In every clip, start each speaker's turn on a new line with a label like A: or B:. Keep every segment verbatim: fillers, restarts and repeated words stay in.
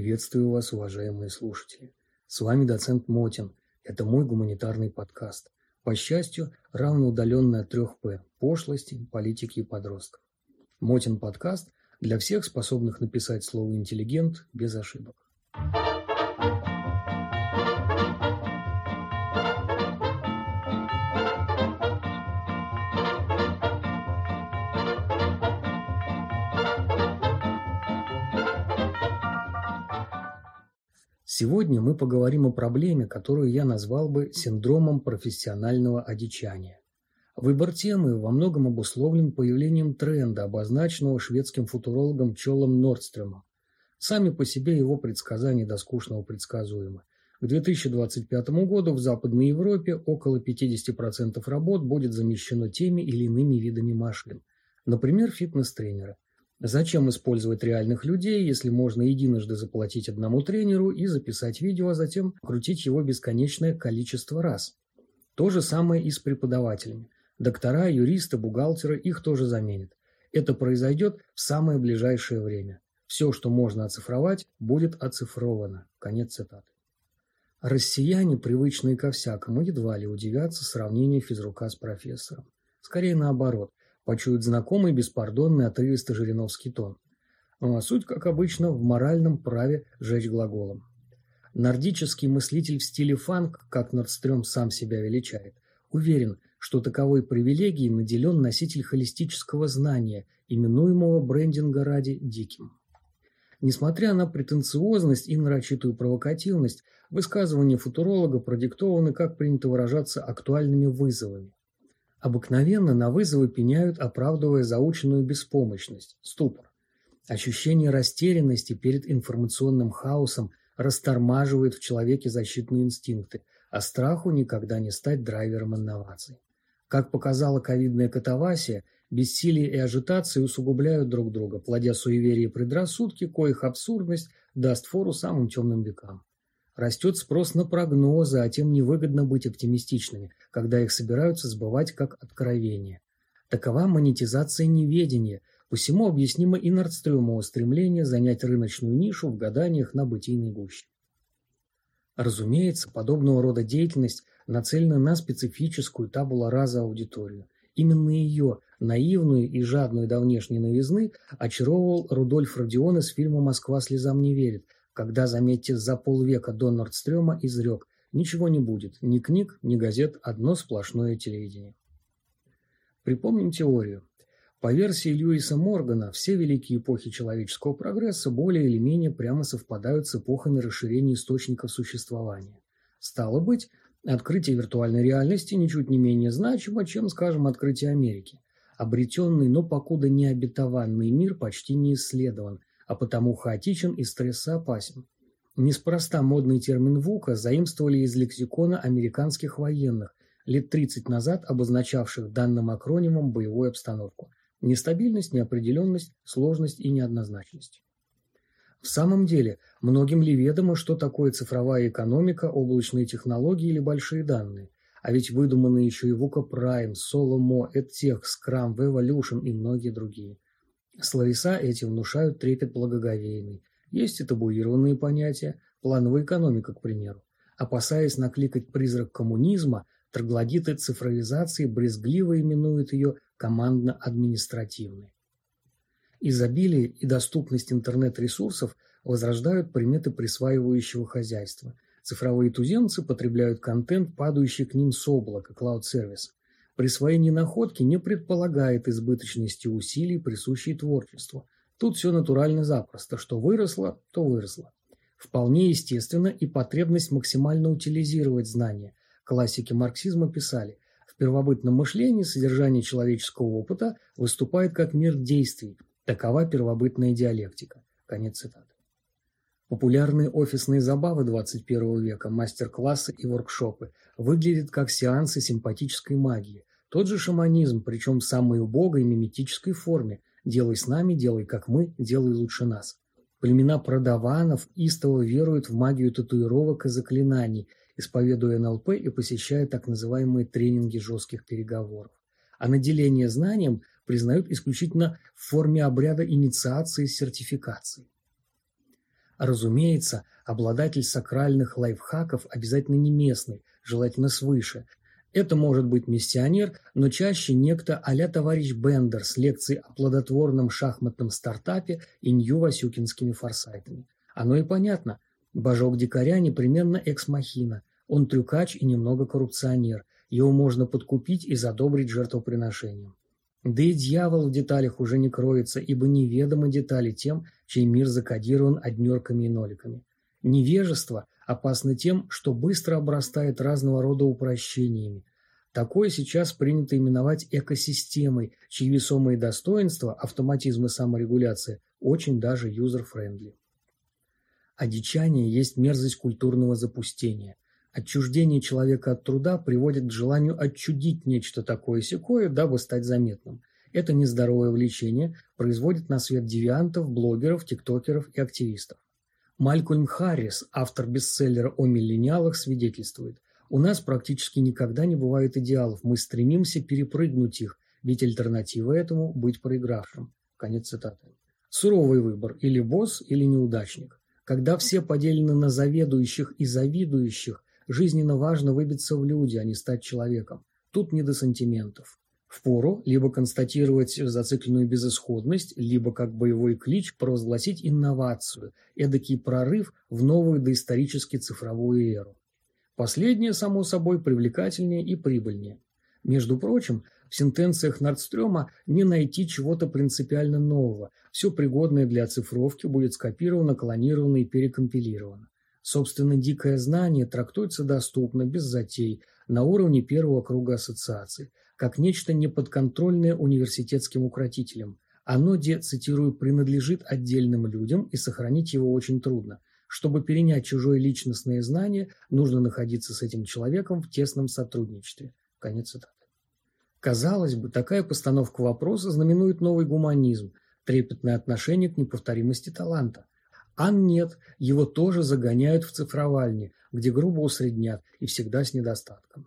A: Приветствую вас, уважаемые слушатели. С вами доцент Мотин. Это мой гуманитарный подкаст. По счастью, равноудаленный от трех П – пошлости, политики и подростков. Мотин подкаст для всех, способных написать слово «интеллигент» без ошибок. Сегодня мы поговорим о проблеме, которую я назвал бы синдромом профессионального одичания. Выбор темы во многом обусловлен появлением тренда, обозначенного шведским футурологом Кьолом Нордстрёмом. Сами по себе его предсказания до скучного предсказуемы. К две тысячи двадцать пятому году в Западной Европе около пятьдесят процентов работ будет замещено теми или иными видами машин. Например, фитнес-тренеры. Зачем использовать реальных людей, если можно единожды заплатить одному тренеру и записать видео, а затем крутить его бесконечное количество раз? То же самое и с преподавателями. Доктора, юристы, бухгалтеры, их тоже заменят. Это произойдет в самое ближайшее время. Все, что можно оцифровать, будет оцифровано. Конец цитаты. Россияне, привычные ко всякому, едва ли удивятся сравнению физрука с профессором. Скорее наоборот. Почуют знакомый беспардонный отрывисто-жириновский тон. А суть, как обычно, в моральном праве жечь глаголом. Нордический мыслитель в стиле фанк, как Нордстрём сам себя величает, уверен, что таковой привилегией наделен носитель холистического знания, именуемого брендинга ради диким. Несмотря на претенциозность и нарочитую провокативность, высказывания футуролога продиктованы, как принято выражаться, актуальными вызовами. Обыкновенно на вызовы пеняют, оправдывая заученную беспомощность, ступор. Ощущение растерянности перед информационным хаосом растормаживает в человеке защитные инстинкты, а страху никогда не стать драйвером инноваций. Как показала ковидная катавасия, бессилие и ажитация усугубляют друг друга, плодя суеверия и предрассудки, коих абсурдность даст фору самым темным векам. Растет спрос на прогнозы, а тем невыгодно быть оптимистичными, когда их собираются сбывать как откровение. Такова монетизация неведения, посему объяснимо и Нордстрёмово стремление занять рыночную нишу в гаданиях на бытийной гуще. Разумеется, подобного рода деятельность нацелена на специфическую табула раса аудиторию. Именно ее, наивную и жадную до внешней новизны, очаровывал Рудольф Родион из фильма «Москва слезам не верит», когда, заметьте, за полвека до Нордстрёма изрек: ничего не будет, ни книг, ни газет, одно сплошное телевидение. Припомним теорию. По версии Льюиса Моргана, все великие эпохи человеческого прогресса более или менее прямо совпадают с эпохами расширения источников существования. Стало быть, открытие виртуальной реальности ничуть не менее значимо, чем, скажем, открытие Америки. Обретенный, но покуда не обетованный мир почти не исследован, а потому хаотичен и стрессоопасен. Неспроста модный термин ВУКа заимствовали из лексикона американских военных, лет тридцать назад обозначавших данным акронимом боевую обстановку: нестабильность, неопределенность, сложность и неоднозначность. В самом деле, многим ли ведомо, что такое цифровая экономика, облачные технологии или большие данные? А ведь выдуманы еще и ВУКа Prime, Solomo, EdTech, Scrum, Evolution и многие другие. Словеса эти внушают трепет благоговейный. Есть и табуированные понятия, плановая экономика, к примеру. Опасаясь накликать призрак коммунизма, троглодиты цифровизации брезгливо именуют ее командно-административной. Изобилие и доступность интернет-ресурсов возрождают приметы присваивающего хозяйства. Цифровые туземцы потребляют контент, падающий к ним с облака, клауд-сервис. Присвоение находки не предполагает избыточности усилий, присущей творчеству. Тут все натурально запросто. Что выросло, то выросло. Вполне естественно и потребность максимально утилизировать знания. Классики марксизма писали: в первобытном мышлении содержание человеческого опыта выступает как мир действий. Такова первобытная диалектика. Конец цитаты. Популярные офисные забавы двадцать первого века, мастер-классы и воркшопы выглядят как сеансы симпатической магии. Тот же шаманизм, причем в самой убогой миметической форме: «делай с нами, делай как мы, делай лучше нас». Племена продаванов истово веруют в магию татуировок и заклинаний, исповедуя эн эл пэ и посещая так называемые тренинги жестких переговоров. А наделение знанием признают исключительно в форме обряда инициации и сертификации. Разумеется, обладатель сакральных лайфхаков обязательно не местный, желательно свыше. Это может быть миссионер, но чаще некто а-ля товарищ Бендер с лекцией о плодотворном шахматном стартапе и нью-васюкинскими форсайтами. Оно и понятно. Божок дикаря непременно экс-махина. Он трюкач и немного коррупционер. Его можно подкупить и задобрить жертвоприношением. Да и дьявол в деталях уже не кроется, ибо неведомы детали тем, чей мир закодирован однерками и ноликами. Невежество опасно тем, что быстро обрастает разного рода упрощениями. Такое сейчас принято именовать экосистемой, чьи весомые достоинства, автоматизм и саморегуляция, очень даже юзер-френдли. Одичание есть мерзость культурного запустения. Отчуждение человека от труда приводит к желанию отчудить нечто такое-сякое, дабы стать заметным. Это нездоровое влечение производит на свет девиантов, блогеров, тиктокеров и активистов. Малькольм Харрис, автор бестселлера о миллениалах, свидетельствует: «У нас практически никогда не бывает идеалов, мы стремимся перепрыгнуть их, ведь альтернатива этому – быть проигравшим». Конец цитаты. Суровый выбор – или босс, или неудачник. Когда все поделены на заведующих и завидующих, жизненно важно выбиться в люди, а не стать человеком. Тут не до сантиментов. Впору либо констатировать зацикленную безысходность, либо как боевой клич провозгласить инновацию, эдакий прорыв в новую доисторически цифровую эру. Последнее, само собой, привлекательнее и прибыльнее. Между прочим, в сентенциях Нордстрёма не найти чего-то принципиально нового. Все пригодное для оцифровки будет скопировано, клонировано и перекомпилировано. Собственно, дикое знание трактуется доступно, без затей, на уровне первого круга ассоциаций, как нечто неподконтрольное университетским укротителям. Оно, где, цитирую, принадлежит отдельным людям, и сохранить его очень трудно. Чтобы перенять чужое личностное знание, нужно находиться с этим человеком в тесном сотрудничестве. Конец цитаты. Казалось бы, такая постановка вопроса знаменует новый гуманизм, трепетное отношение к неповторимости таланта. А нет, его тоже загоняют в цифровальни, где грубо усреднят и всегда с недостатком.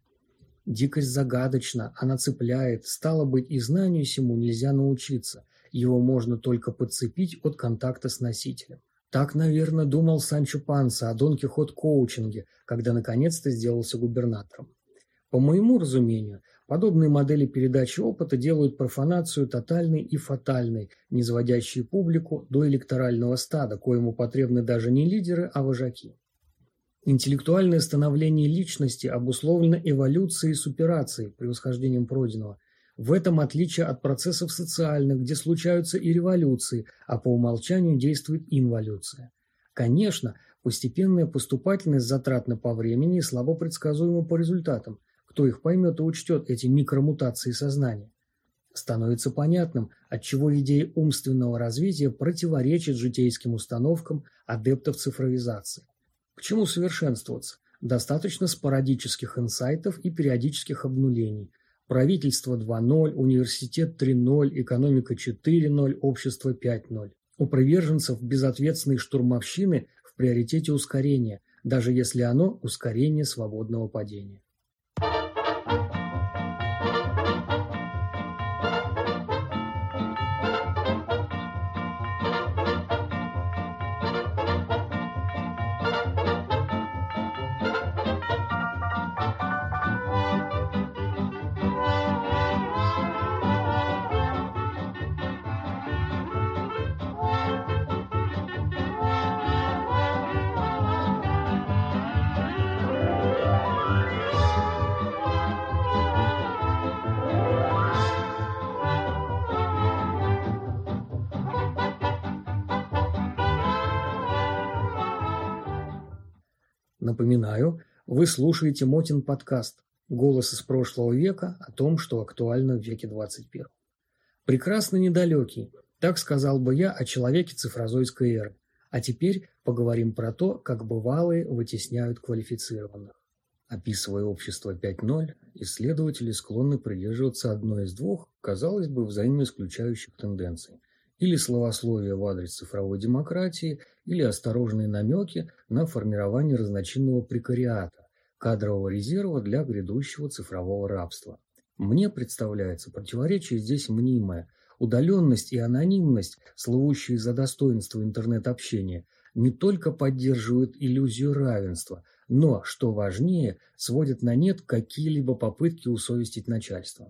A: Дикость загадочна, она цепляет, стало быть, и знанию сему нельзя научиться, его можно только подцепить от контакта с носителем. Так, наверное, думал Санчо Панса о Дон Кихот-коучинге, когда наконец-то сделался губернатором. По моему разумению, подобные модели передачи опыта делают профанацию тотальной и фатальной, низводящей публику до электорального стада, коему потребны даже не лидеры, а вожаки. Интеллектуальное становление личности обусловлено эволюцией и суперацией, превосхождением пройденного. В этом отличие от процессов социальных, где случаются и революции, а по умолчанию действует инволюция. Конечно, постепенная поступательность затратна по времени и слабо предсказуема по результатам. Кто их поймет и учтет, эти микромутации сознания? Становится понятным, отчего идея умственного развития противоречит житейским установкам адептов цифровизации. К чему совершенствоваться? Достаточно спорадических инсайтов и периодических обнулений. Правительство два ноль, университет три ноль, экономика четыре ноль, общество пять ноль. У приверженцев безответственной штурмовщины в приоритете ускорение, даже если оно ускорение свободного падения. Напоминаю, вы слушаете Мотин подкаст «Голос из прошлого века» о том, что актуально в веке двадцать первом. Прекрасно недалекий, так сказал бы я о человеке цифрозойской эры. А теперь поговорим про то, как бывалые вытесняют квалифицированных. Описывая общество пять ноль, исследователи склонны придерживаться одной из двух, казалось бы, взаимоисключающих тенденций. Или словословие в адрес цифровой демократии, или осторожные намеки на формирование разночинного прекариата, кадрового резерва для грядущего цифрового рабства. Мне представляется противоречие здесь мнимое. Удаленность и анонимность, слывущие за достоинство интернет-общения, не только поддерживают иллюзию равенства, но, что важнее, сводят на нет какие-либо попытки усовестить начальство.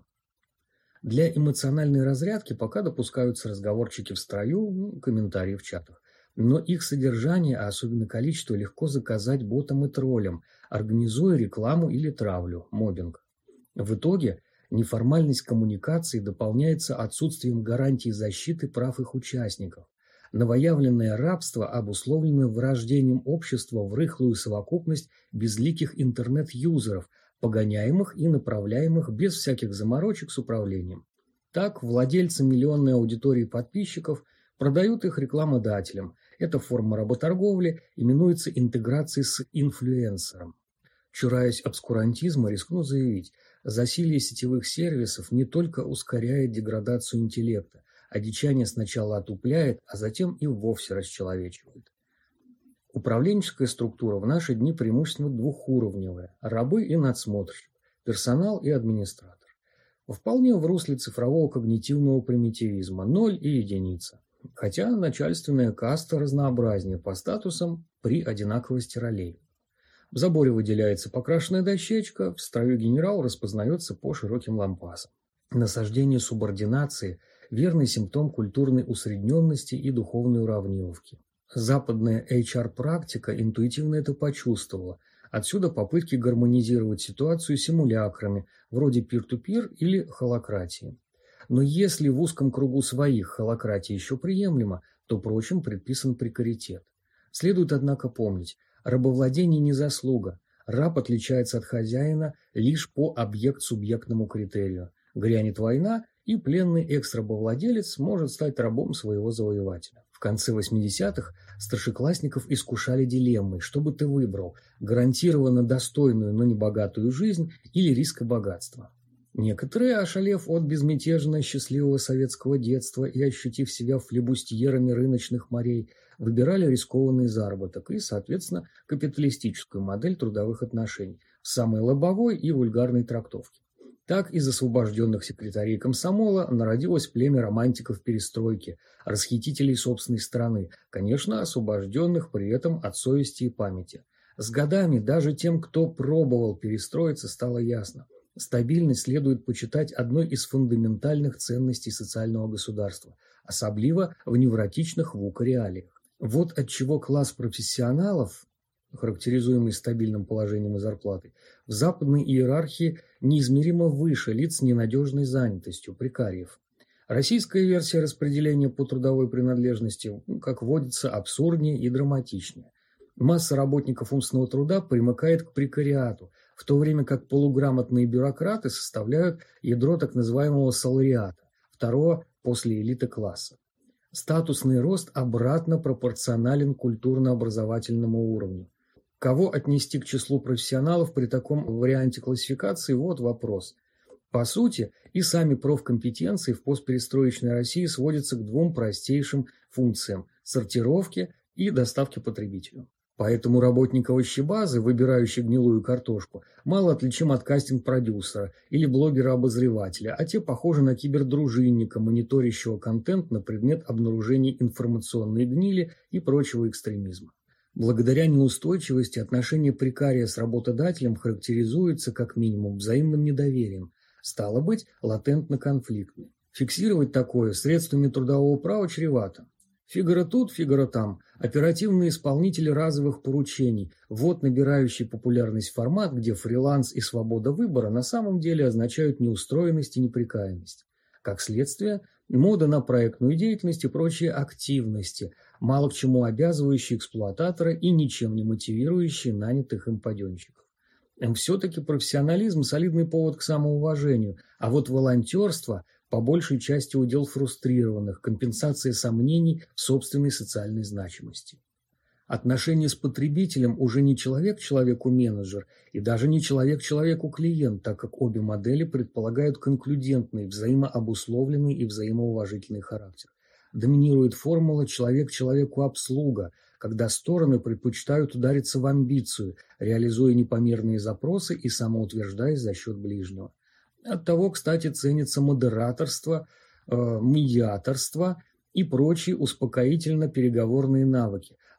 A: Для эмоциональной разрядки пока допускаются разговорчики в строю, ну, комментарии в чатах. Но их содержание, а особенно количество, легко заказать ботам и троллям, организуя рекламу или травлю, моббинг. В итоге неформальность коммуникации дополняется отсутствием гарантий защиты прав их участников. Новоявленное рабство обусловлено врождением общества в рыхлую совокупность безликих интернет-юзеров, погоняемых и направляемых без всяких заморочек с управлением. Так, владельцы миллионной аудитории подписчиков продают их рекламодателям. Эта форма работорговли именуется интеграцией с инфлюенсером. Чураясь обскурантизма, рискну заявить, засилье сетевых сервисов не только ускоряет деградацию интеллекта, одичание сначала отупляет, а затем и вовсе расчеловечивает. Управленческая структура в наши дни преимущественно двухуровневая – рабы и надсмотрщик, персонал и администратор. Вполне в русле цифрового когнитивного примитивизма – ноль и единица. Хотя начальственная каста разнообразнее по статусам при одинаковости ролей. В заборе выделяется покрашенная дощечка, в строю генерал распознается по широким лампасам. Насаждение субординации – верный симптом культурной усредненности и духовной уравниловки. Западная эйч ар-практика интуитивно это почувствовала. Отсюда попытки гармонизировать ситуацию симулякрами, вроде пир-ту-пир или холократии. Но если в узком кругу своих холократия еще приемлема, то прочим предписан прекаритет. Следует, однако, помнить, рабовладение не заслуга. Раб отличается от хозяина лишь по объект-субъектному критерию. Грянет война, и пленный экс-рабовладелец может стать рабом своего завоевателя. В конце восьмидесятых старшеклассников искушали дилеммой, что бы ты выбрал – гарантированно достойную, но не богатую жизнь или риск и богатство. Некоторые, ошалев от безмятежно счастливого советского детства и ощутив себя флебустьерами рыночных морей, выбирали рискованный заработок и, соответственно, капиталистическую модель трудовых отношений в самой лобовой и вульгарной трактовке. Так из освобожденных секретарей комсомола народилось племя романтиков перестройки, расхитителей собственной страны, конечно, освобожденных при этом от совести и памяти. С годами даже тем, кто пробовал перестроиться, стало ясно. Стабильность следует почитать одной из фундаментальных ценностей социального государства, особливо в невротичных вука-реалиях. Вот отчего класс профессионалов, характеризуемый стабильным положением и зарплатой, в западной иерархии неизмеримо выше лиц с ненадежной занятостью, прекариев. Российская версия распределения по трудовой принадлежности, как водится, абсурднее и драматичнее. Масса работников умственного труда примыкает к прекариату, в то время как полуграмотные бюрократы составляют ядро так называемого салариата, второго после элиты класса. Статусный рост обратно пропорционален культурно-образовательному уровню. Кого отнести к числу профессионалов при таком варианте классификации – вот вопрос. По сути, и сами профкомпетенции в постперестроечной России сводятся к двум простейшим функциям – сортировке и доставке потребителю. Поэтому работник овощебазы, выбирающий гнилую картошку, мало отличим от кастинг-продюсера или блогера-обозревателя, а те похожи на кибердружинника, мониторящего контент на предмет обнаружения информационной гнили и прочего экстремизма. Благодаря неустойчивости отношения прекария с работодателем характеризуется как минимум взаимным недоверием, стало быть, латентно-конфликтным. Фиксировать такое средствами трудового права чревато. Фигаро тут, фигаро там, оперативные исполнители разовых поручений, вот набирающий популярность формат, где фриланс и свобода выбора на самом деле означают неустроенность и неприкаянность. Как следствие, мода на проектную деятельность и прочие активности, мало к чему обязывающие эксплуататора и ничем не мотивирующие нанятых им паденщиков. Все-таки профессионализм – солидный повод к самоуважению, а вот волонтерство – по большей части удел фрустрированных, компенсация сомнений в собственной социальной значимости. Отношения с потребителем уже не человек-человеку-менеджер и даже не человек-человеку-клиент, так как обе модели предполагают конклюдентный, взаимообусловленный и взаимоуважительный характер. Доминирует формула «человек-человеку-обслуга», когда стороны предпочитают удариться в амбицию, реализуя непомерные запросы и самоутверждаясь за счет ближнего. Оттого, кстати, ценится модераторство, э, медиаторство и прочие успокоительно-переговорные навыки,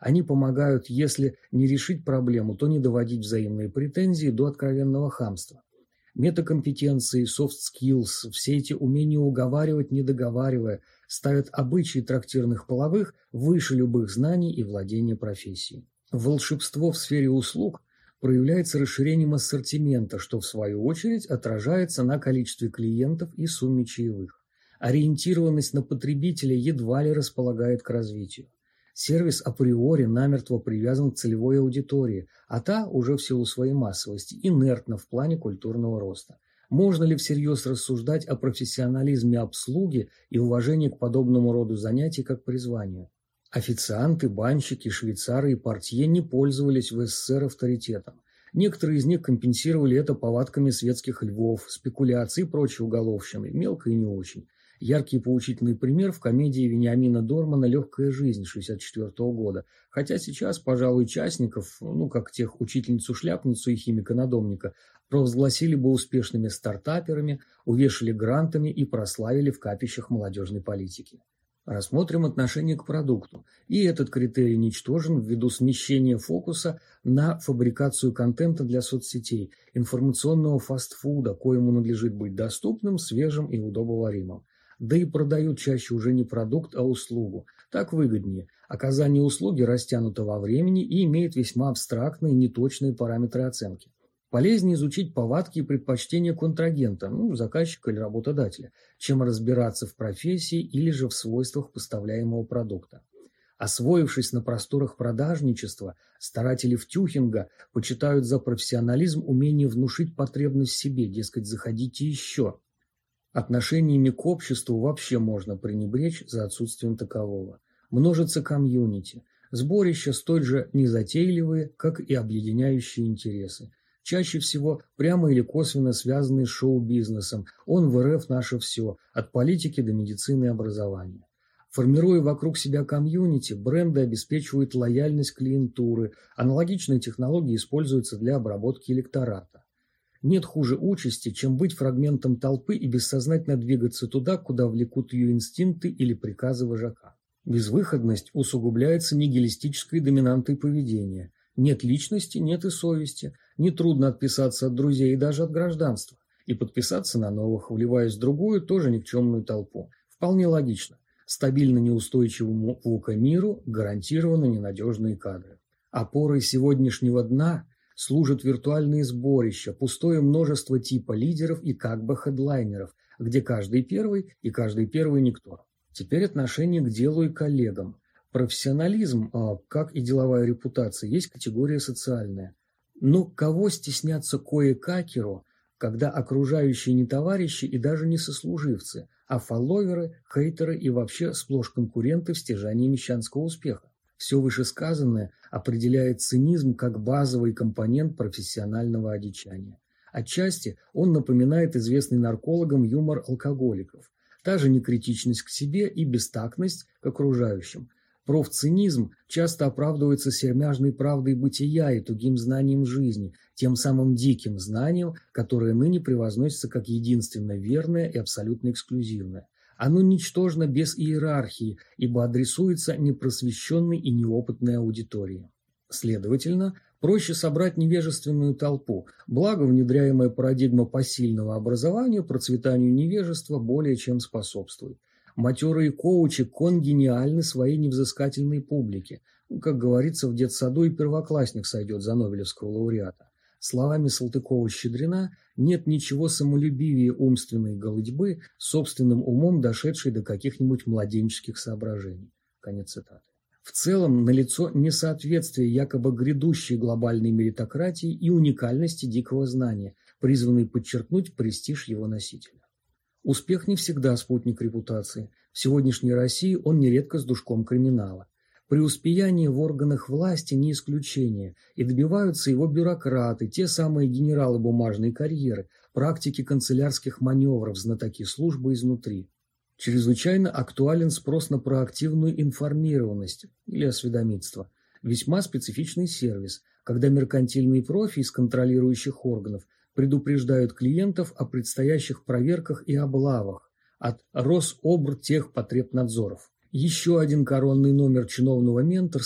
A: Они помогают, если не решить проблему, то не доводить взаимные претензии до откровенного хамства. Метакомпетенции, soft skills, все эти умения уговаривать, не договаривая, ставят обычаи трактирных половых выше любых знаний и владения профессией. Волшебство в сфере услуг проявляется расширением ассортимента, что в свою очередь отражается на количестве клиентов и сумме чаевых. Ориентированность на потребителя едва ли располагает к развитию. Сервис априори намертво привязан к целевой аудитории, а та, уже в силу своей массовости, инертна в плане культурного роста. Можно ли всерьез рассуждать о профессионализме обслуги и уважении к подобному роду занятий как призванию? Официанты, банщики, швейцары и портье не пользовались в СССР авторитетом. Некоторые из них компенсировали это повадками светских львов, спекуляций и прочей уголовщины, мелко и не очень. Яркий поучительный пример в комедии Вениамина Дормана «Легкая жизнь» шестьдесят четвёртого года, хотя сейчас, пожалуй, частников, ну как тех учительницу-шляпницу и химика-надомника, провозгласили бы успешными стартаперами, увешали грантами и прославили в капищах молодежной политики. Рассмотрим отношение к продукту, и этот критерий ничтожен ввиду смещения фокуса на фабрикацию контента для соцсетей, информационного фастфуда, коему надлежит быть доступным, свежим и удобоваримым. Да и продают чаще уже не продукт, а услугу. Так выгоднее. Оказание услуги растянуто во времени и имеет весьма абстрактные, неточные параметры оценки. Полезнее изучить повадки и предпочтения контрагента, ну, заказчика или работодателя, чем разбираться в профессии или же в свойствах поставляемого продукта. Освоившись на просторах продажничества, старатели втюхинга почитают за профессионализм умение внушить потребность в себе, дескать, заходите еще. Отношениями к обществу вообще можно пренебречь за отсутствием такового. Множится комьюнити, сборища столь же незатейливые, как и объединяющие интересы. Чаще всего прямо или косвенно связанные с шоу-бизнесом. Он в РФ наше все, от политики до медицины и образования. Формируя вокруг себя комьюнити, бренды обеспечивают лояльность клиентуры, аналогичные технологии используются для обработки электората. Нет хуже участи, чем быть фрагментом толпы и бессознательно двигаться туда, куда влекут ее инстинкты или приказы вожака. Безвыходность усугубляется нигилистической доминантой поведения. Нет личности, нет и совести. Нетрудно отписаться от друзей и даже от гражданства. И подписаться на новых, вливаясь в другую, тоже никчемную толпу. Вполне логично. Стабильно неустойчивому ВУКа-миру гарантированы ненадежные кадры. Опорой сегодняшнего дна служат виртуальные сборища, пустое множество типа лидеров и как бы хедлайнеров, где каждый первый и каждый первый никто. Теперь отношение к делу и коллегам. Профессионализм, как и деловая репутация, есть категория социальная. Но кого стесняться кое-какеру, когда окружающие не товарищи и даже не сослуживцы, а фолловеры, хейтеры и вообще сплошь конкуренты в стяжании мещанского успеха? Все вышесказанное определяет цинизм как базовый компонент профессионального одичания. Отчасти он напоминает известный наркологам юмор алкоголиков. Та же некритичность к себе и бестактность к окружающим. Профцинизм часто оправдывается сермяжной правдой бытия и тугим знанием жизни, тем самым диким знанием, которое ныне превозносится как единственно верное и абсолютно эксклюзивное. Оно ничтожно без иерархии, ибо адресуется непросвещенной и неопытной аудитории. Следовательно, проще собрать невежественную толпу, благо внедряемая парадигма посильного образования процветанию невежества более чем способствует. Матерые коучи конгениальны своей невзыскательной публике. Как говорится, в детсаду и первоклассник сойдет за нобелевского лауреата. Словами Салтыкова-Щедрина, нет ничего самолюбивее умственной голытьбы, собственным умом дошедшей до каких-нибудь младенческих соображений. Конец цитаты. В целом, налицо несоответствие якобы грядущей глобальной меритократии и уникальности дикого знания, призванной подчеркнуть престиж его носителя. Успех не всегда спутник репутации. В сегодняшней России он нередко с душком криминала. Преуспеяние в органах власти не исключение, и добиваются его бюрократы, те самые генералы бумажной карьеры, практики канцелярских маневров, знатоки службы изнутри. Чрезвычайно актуален спрос на проактивную информированность или осведомительство. Весьма специфичный сервис, когда меркантильные профи из контролирующих органов предупреждают клиентов о предстоящих проверках и облавах от Рособртехпотребнадзоров. Еще один коронный номер чиновного менторства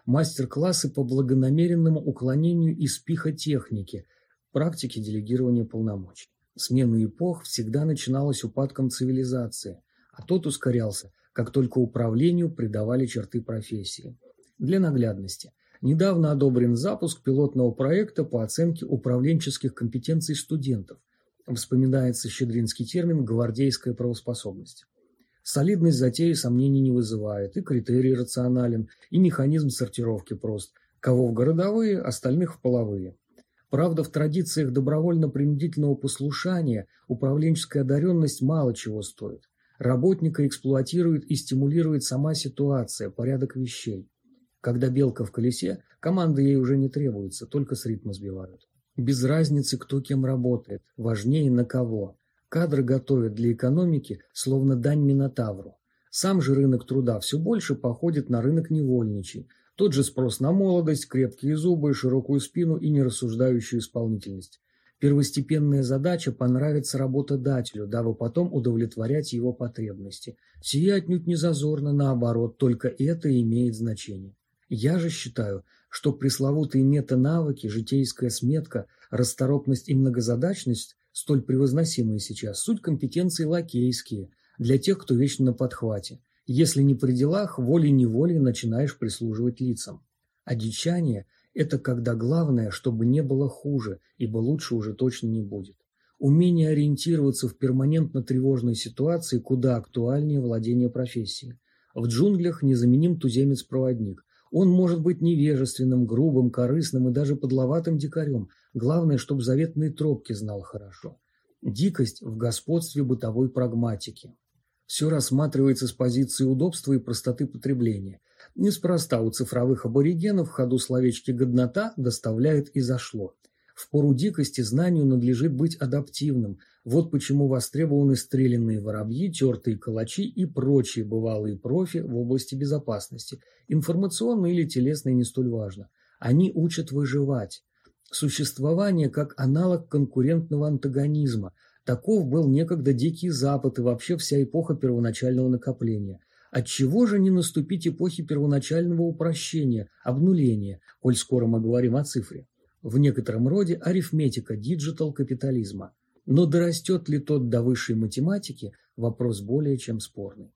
A: мастер-классы по благонамеренному уклонению из пихотехники, практики делегирования полномочий. Смена эпох всегда начиналась упадком цивилизации, а тот ускорялся, как только управлению придавали черты профессии. Для наглядности. Недавно одобрен запуск пилотного проекта по оценке управленческих компетенций студентов. Вспоминается щедринский термин «гвардейская правоспособность». Солидность затеи сомнений не вызывает, и критерий рационален, и механизм сортировки прост. Кого в городовые, остальных в половые. Правда, в традициях добровольно-принудительного послушания управленческая одаренность мало чего стоит. Работника эксплуатирует и стимулирует сама ситуация, порядок вещей. Когда белка в колесе, команды ей уже не требуется, только с ритма сбивают. Без разницы, кто кем работает, важнее на кого. Кадры готовят для экономики, словно дань Минотавру. Сам же рынок труда все больше походит на рынок невольничий. Тот же спрос на молодость, крепкие зубы, широкую спину и нерассуждающую исполнительность. Первостепенная задача – понравиться работодателю, дабы потом удовлетворять его потребности. Сие отнюдь не зазорно, наоборот, только это имеет значение. Я же считаю, что пресловутые мета-навыки, житейская сметка, расторопность и многозадачность, столь превозносимые сейчас, суть компетенции лакейские, для тех, кто вечно на подхвате. Если не при делах, волей-неволей начинаешь прислуживать лицам. Одичание – это когда главное, чтобы не было хуже, ибо лучше уже точно не будет. Умение ориентироваться в перманентно тревожной ситуации куда актуальнее владения профессией. В джунглях незаменим туземец-проводник. Он может быть невежественным, грубым, корыстным и даже подловатым дикарем. Главное, чтобы заветные тропки знал хорошо. Дикость в господстве бытовой прагматики. Все рассматривается с позиции удобства и простоты потребления. Неспроста у цифровых аборигенов в ходу словечки «годнота» доставляет и зашло. В пору дикости знанию надлежит быть адаптивным. Вот почему востребованы стрелянные воробьи, тертые калачи и прочие бывалые профи в области безопасности. Информационные или телесные не столь важно. Они учат выживать. Существование как аналог конкурентного антагонизма. Таков был некогда Дикий Запад и вообще вся эпоха первоначального накопления. Отчего же не наступить эпохи первоначального упрощения, обнуления, коль скоро мы говорим о цифре? В некотором роде арифметика диджитал-капитализма. Но дорастет ли тот до высшей математики – вопрос более чем спорный.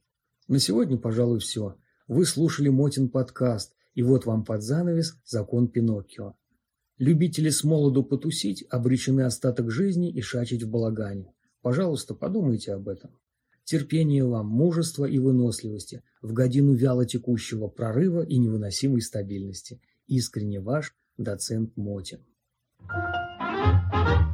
A: На сегодня, пожалуй, все. Вы слушали Мотин подкаст, и вот вам под занавес «Закон Пиноккио». Любители с молоду потусить обречены остаток жизни и шачить в балагане. Пожалуйста, подумайте об этом. Терпения вам, мужества и выносливости в годину вяло текущего прорыва и невыносимой стабильности. Искренне ваш доцент Мотин.